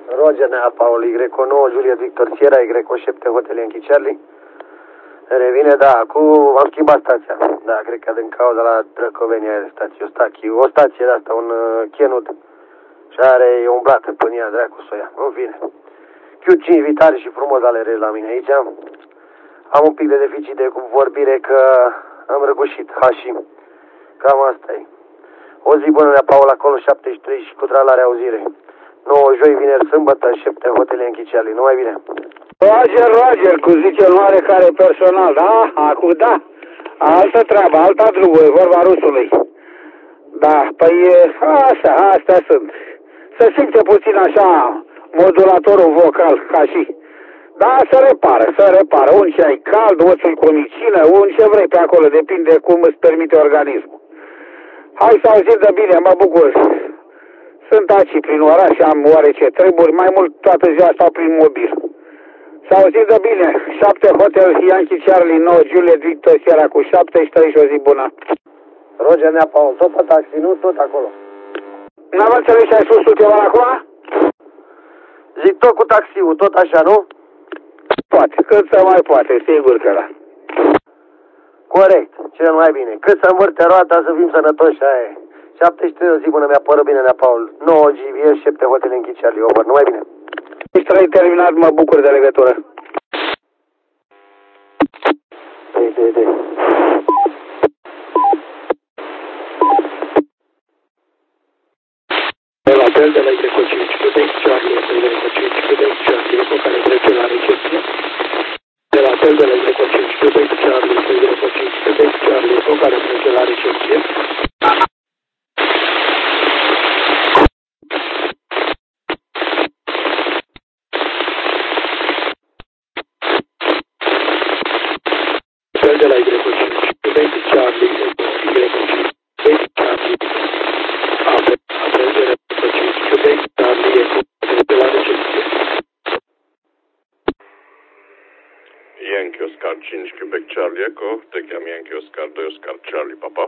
Roger Nea Paul Y9 Juliet Victor Sierra Y7 Hotel Yankee Charlie. Revine, da, am schimbat stația. Da, cred că din cauza la Drăcovenia de stație. O stație de asta, un chenut. Și are umblată până ea, dracu să o ia. În fine. Q5 vitale și frumos alerez la mine aici. Am un pic de deficit de vorbire că am răgușit Hashim. Cam asta e. O zi bună Nea Paul acolo 73 și cu tralare auzire. 9 joi, vineri, sâmbătă, 7 Hotel Yankee Charlie. Numai bine. Roger, cum zice în oarecare personal, da? Acum da. Altă treabă, alta drumul, e vorba rusului. Da, păi astea sunt. Se simte puțin așa modulatorul vocal, ca și. Da, se repară. Un ce ai cald, oțul cu micină, un ce vrei pe acolo, depinde cum îți permite organismul. Hai să auzim de bine, mă bucur. Sunt aici prin oraș, am oarece treburi, mai mult toată ziua stau prin mobil. S-a auzit de bine, 7 Hotel Yankee Charlie 9 Juliet Victor Sierra cu 73 și o zi bună. Roger Nea Paul, tot pe taxi, nu tot acolo. N-am înțeles ce ai spus tu ceva acum? Zic tot cu taxiul, tot așa, nu? Poate, cât să mai poate, sigur că da. Corect, cel mai bine. Cât să învârte roata să fim sănătoși, aia e. 73 o zi bună, mi-a părut bine Nea Paul. 9 GVS, 7 Hotel Yankee Charlie, over, numai bine. Ești terminat, mă bucur de legătură. De. De la apel de la Y5 Quebec Charlie, Y5 Quebec Charlie, cu care trece la recepție. De la apel de la Y5 Quebec Charlie, Y5 Quebec Charlie, cu care trece la recepție. De la Y5 Quebec Charlie, Y5 Quebec Charlie, apel de la Y5 Quebec Charlie, de la recepție. Yankee Oscar 5 Quebec Charlie Echo, te cheam Yankee Oscar 2 Oscar Charlie Papa.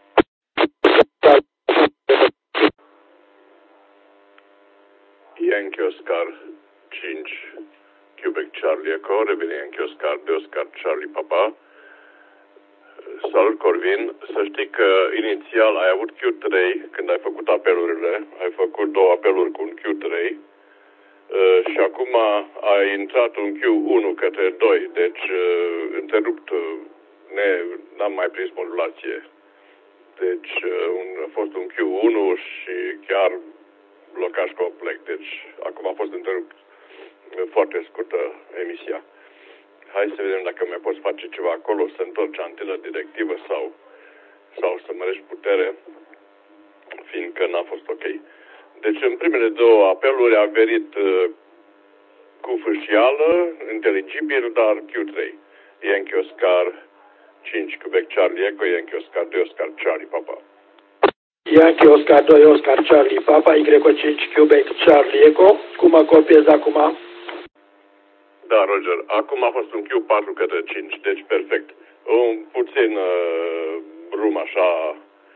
Yankee Oscar 5 Quebec Charlie Echo, revine Yankee Oscar 2 Oscar Charlie Papa. Salut, Corvin. Să știi că inițial ai avut Q3 când ai făcut apelurile. Ai făcut 2 apeluri cu un Q3 și acum ai intrat un Q1 către 2. Deci, întrerupt, n-am mai prins modulație. Deci, a fost un Q1 și chiar blocaj complet. Deci, acum a fost întrerupt. Foarte scurtă emisia. Hai să vedem dacă mai poți face ceva acolo, să întorci antenă directivă sau să mărești putere, fiindcă n-a fost ok. Deci în primele 2 apeluri a venit cu fâșială, inteligibil, dar Q3. Yankee Oscar 5 Quebec Charlie Echo, Yankee Oscar 2 Oscar Charlie Papa. Yankee Oscar 2 Oscar Charlie Papa, Y5 Quebec Charlie Echo. Cum mă copiez acum? Da, Roger. Acum a fost un Q4 către 5, deci perfect. Un puțin brum așa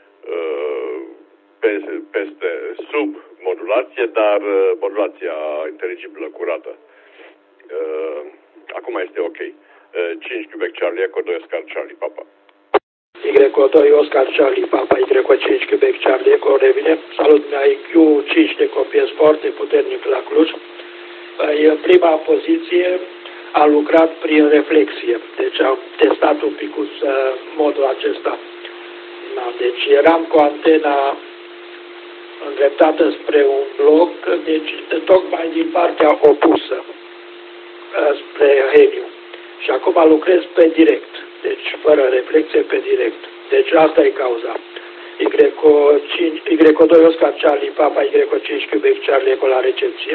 peste sub modulație, dar modulația inteligibilă, curată. Acum este ok. 5 Quebec Charlie Echo 2 Oscar Charlie Papa. Y2 Oscar Charlie Papa, Y5 Quebec Charlie Echo, revine. Salut, mi-ai Q5 de copiez foarte puternic la Cluj. În prima poziție a lucrat prin reflexie, deci am testat un pic modul acesta. Da, deci eram cu antena îndreptată spre un bloc, deci tocmai din partea opusă, spre heliu. Și acum lucrez pe direct, deci fără reflexie pe direct. Deci asta e cauza. Y2 Oscar Charlie Papa, Y5 Quebec Charlie Echo la recepție.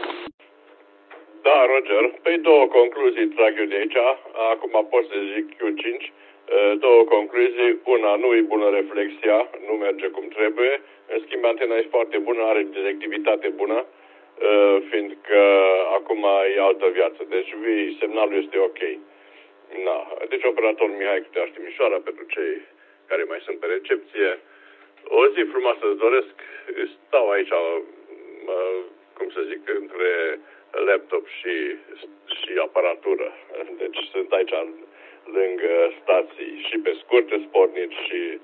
Da, Roger. Păi 2 concluzii trag eu de aici. Acum pot să zic Q5. 2 concluzii. Una, nu e bună reflexia, nu merge cum trebuie. În schimb, antena e foarte bună, are directivitate bună, fiindcă acum e altă viață. Deci semnalul este ok. Na. Deci operatorul Mihai Câteaș Timișoara, pentru cei care mai sunt pe recepție. O zi frumoasă îți doresc. Stau aici, cum să zic, între laptop și aparatură. Deci sunt aici lângă stații și pe scurte spornici și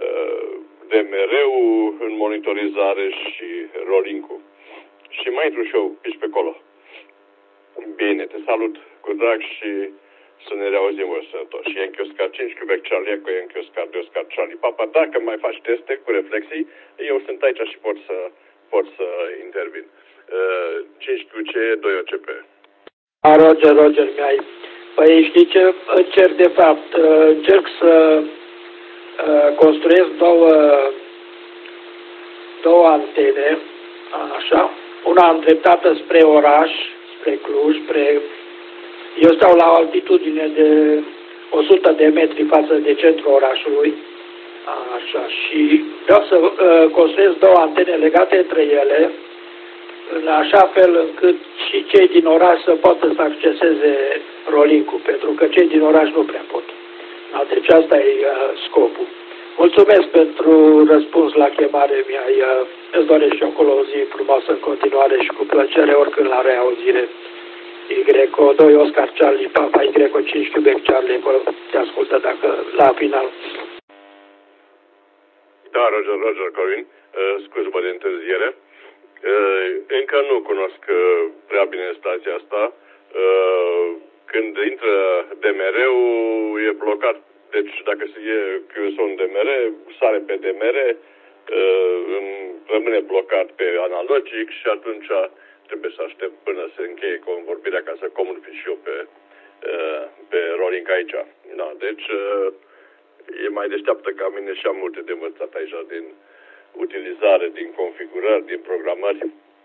DMR-ul în monitorizare și rolling-ul. Și mai intru și eu pici pe acolo. Bine, te salut cu drag și să ne reauzim voi sănătoși. Yankee Oscar 5, Quebec Charlie Echo, Yankee Oscar 2, Oscar Charlie Papa. Dacă mai faci teste cu reflexii, eu sunt aici și pot să intervin. 5QC, 2 OCP. Roger, mi-ai. Păi știi ce încerc de fapt? Încerc să construiesc două antene, așa, una îndreptată spre oraș, spre Cluj, eu stau la o altitudine de 100 de metri față de centrul orașului, așa, și vreau să construiesc două antene legate între ele, în așa fel încât și cei din oraș să poată să acceseze rolling-ul, pentru că cei din oraș nu prea pot. Deci asta e scopul. Mulțumesc pentru răspuns la chemare, îți doresc și acolo o zi frumoasă în continuare și cu plăcere oricând la reauzire. Y2 Oscar Charlie Papa, Y5 Quebec Charlie, acolo te ascultă dacă la final. Da, Roger Corin, scuză-mă de întârziere. Încă nu cunosc prea bine stația asta. Când intră DMR-ul, e blocat. Deci dacă e QSO în DMR, sare pe DMR, rămâne blocat pe analogic și atunci trebuie să aștept până se încheie convorbirea ca să comunic și eu pe rolling aici. Da, deci e mai deșteaptă ca mine și am multe de învățat aici din utilizare, din configurări, din programări.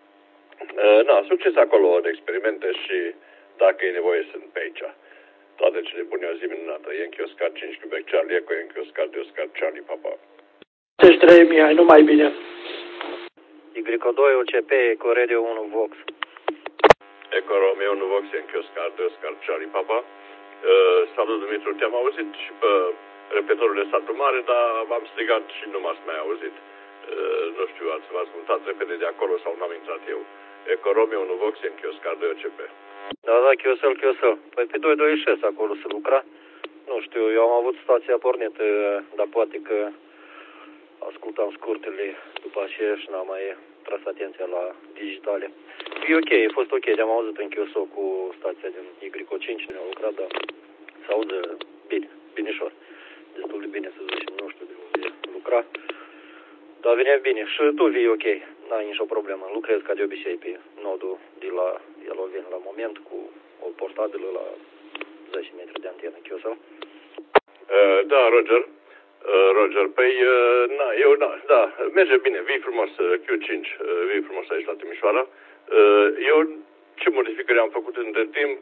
Succes acolo în experimente și dacă e nevoie sunt pe aici. Toate cele bune, o zi minunată. Yankee Oscar 5 Quebec Charlie Echo, Yankee Oscar 2 Oscar Charlie Papa. Deci 3000, ai numai bine. Y2 OCP, Eco Radio 1 Vox. Eco Romeo 1 Vox, Yankee Oscar 2 Oscar Charlie Papa. Salut, Dumitru, te-am auzit și pe repetorul de Satul Mare, dar v-am strigat și nu m-ați mai auzit. Nu știu, v-ați mutat repede de acolo sau n-am intrat eu. Eco Romeo 1 Vox, Yankee Oscar 2 OCP. Da, QSL. Păi pe 226 acolo se lucra. Nu știu, eu am avut stația pornită, dar poate că ascultam scurtele după aceea și n-am mai tras atenția la digitale. E ok, a fost ok, am auzit în QSO cu stația din Y5, ne-am lucrat, dar se aude bine, binișor. Destul de bine să zicem, nu știu de unde lucra. Dar vine bine. Și tu vii ok, n-ai nicio problemă. Lucrez ca de obicei pe nodul de la Elovin la moment cu o portabilă la 10 metri de antenă QSO. Da, Roger, păi, merge bine, vii frumos, Q5, vii frumos aici la Timișoara. Eu ce modificări am făcut între timp,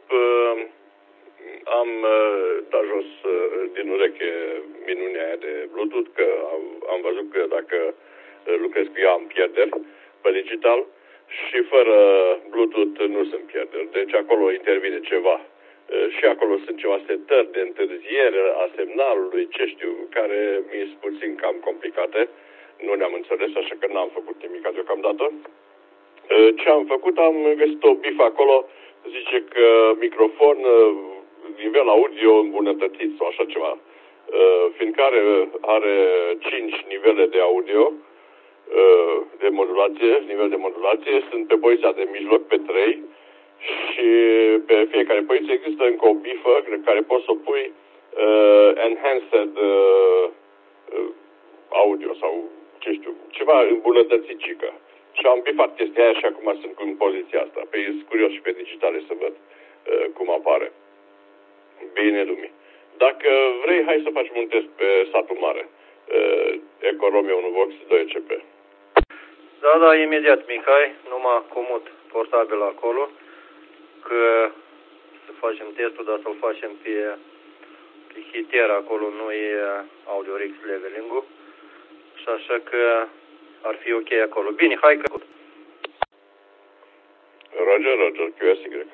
am dat jos din ureche minunea aia de Bluetooth, că am văzut că dacă lucrez cu ea am pierderi pe digital și fără Bluetooth nu sunt pierderi, deci acolo intervine ceva. Și acolo sunt ceva setări de întârziere a semnalului, ce știu, care mi-s puțin cam complicate. Nu ne-am înțeles, așa că n-am făcut nimic deocamdată. Ce am făcut? Am găsit o bifă acolo, zice că microfon, nivel audio îmbunătățit sau așa ceva. Fiindcă are 5 nivele de audio, de modulație, nivel de modulație, sunt pe poziția de mijloc, pe 3, și pe fiecare poziție există încă o bifă care poți să o pui enhanced audio sau ce știu, ceva îmbunătățicică. Și am bifat chestia aia și acum sunt în poziția asta. Păi sunt curios și pe digitale să văd cum apare. Bine, Lumi. Dacă vrei, hai să facem un test pe Satul Mare. Eco Romeo 1 Vox 2 CP. Da, imediat, Mihai, numai comut portabil acolo, că să facem testul, dar să-l facem pe hiter, acolo nu e Audio Rix leveling-ul, și așa că ar fi ok acolo. Bine, hai că... Roger, QSY.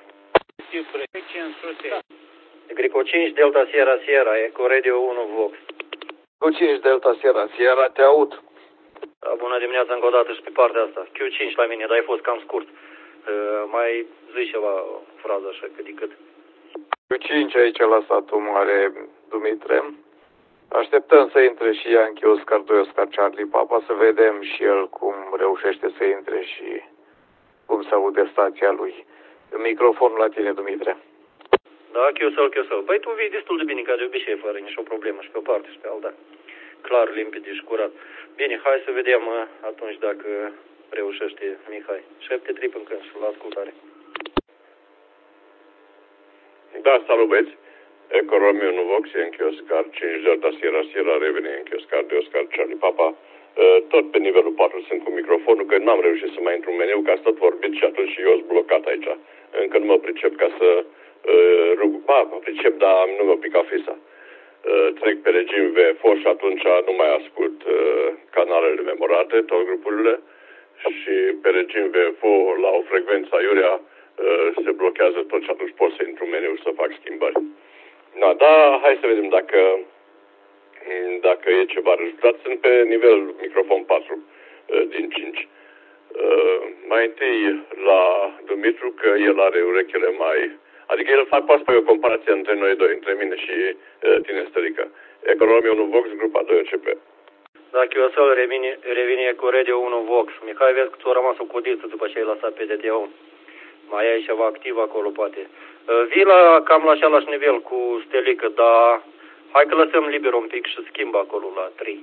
Y5 Delta Sierra, Eco Radio 1 Vox. Q5 Delta Sierra, te aud. Da, bună dimineața încă o dată și pe partea asta. Q5 la mine, dar ai fost cam scurt. Mai zici ceva, frază așa, cât de cât. Cu 5 aici la satul mare, Dumitre. Așteptăm să intre și Yankee Oscar 2, Oscar Charlie Papa, să vedem și el cum reușește să intre și cum se aude stația lui. Microfonul la tine, Dumitre. Da, Chiosel. Păi tu vii destul de bine, ca de obicei, fără nicio problemă, și pe o parte și pe alta. Clar, limpede și curat. Bine, hai să vedem atunci dacă reușește Mihai. 7-3 până când și la ascultare. Da, salut băieți. Eco Romeo 1 Vox, Yankee Oscar 5 Delta Sierra Sierra, revine Yankee Oscar 2 Oscar Charlie Papa. Tot pe nivelul 4 sunt cu microfonul, că n-am reușit să mai intru în meniu, că ați tot vorbit și atunci eu sunt blocat aici. Încă nu mă pricep ca să rug. Mă pricep, dar nu mă pica fisa. Trec pe regim VFO și atunci nu mai ascult canalele memorate, toate grupurile. Și pe regim VFO, la o frecvență aiurea, se blochează tot și atunci pot să intru în meniu și să fac schimbări. Da, hai să vedem dacă e ceva rezultat. Sunt pe nivel microfon 4 din 5. Mai întâi la Dumitru, că el are urechile mai... Adică el poate să o comparație între noi doi, între mine și tine, Stărică. Economia 1 Vox, grupa 2 începe. Da, Chiosel, revine cu Radio 1 Vox. Mihai, vezi că ți-a rămas o codiță după ce ai lăsat pe DT1. Mai ai ceva activ acolo, poate. Vii cam la același nivel cu Stelică, dar hai că lăsăm liber un pic și schimbă acolo la 3.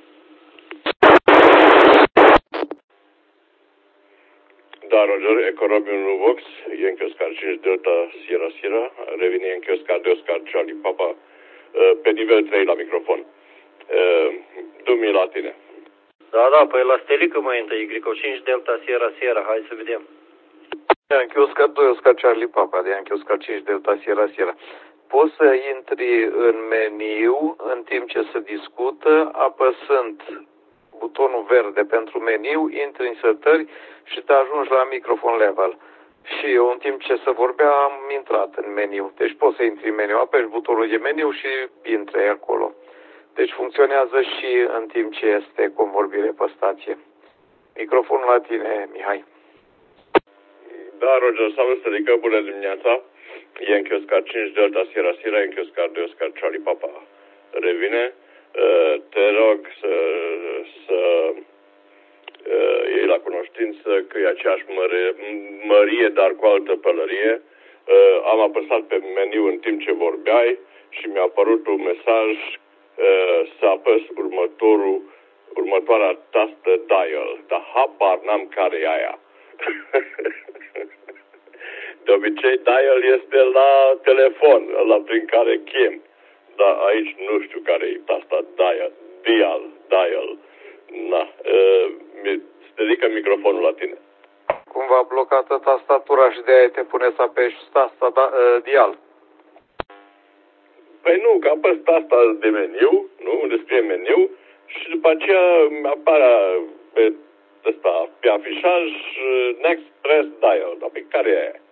Da, Roger, Economia 1 Vox, Yankee Oscar 5 Delta Sierra Sierra, revine Yankee Oscar 2 Oscar Charlie Papa, pe nivel 3 la microfon. Du-mi la tine. Da, păi la Stelică mai întâi, Grico 5 Delta Sierra Sierra, hai să vedem. Yankee Oscar 2, Oscar Charlie Papa, de Yankee Oscar 5 Delta Sierra Sierra. Poți să intri în meniu în timp ce se discută, apăsând butonul verde pentru meniu, intri în setări și te ajungi la microfon level. Și eu, în timp ce se vorbea, am intrat în meniu. Deci poți să intri în meniu, apeși butonul de meniu și intri acolo. Deci funcționează și în timp ce este convorbire pe stație. Microfonul la tine, Mihai. Da, Roger, salut, Stărică, bună dimineața. Yankee Oscar 5 Delta Sierra Sierra, Yankee Oscar 2 Oscar Charlie Papa. Revine. Te rog să iei la cunoștință că e aceeași mărie, dar cu altă pălărie. Am apăsat pe meniu în timp ce vorbeai și mi-a apărut un mesaj să apăs următoarea tastă dial, dar habar n-am care e aia. De obicei, dial este la telefon, ăla prin care chem. Dar aici nu știu care e tasta dial. Na, ridică microfonul la tine. Cumva blocată tastatura și de-aia te pune să apeși tasta dial. Păi nu, că apăs tasta de meniu, nu? Unde scrie meniu și după aceea apare pe afișaj next press dial. Dar pe care e aia?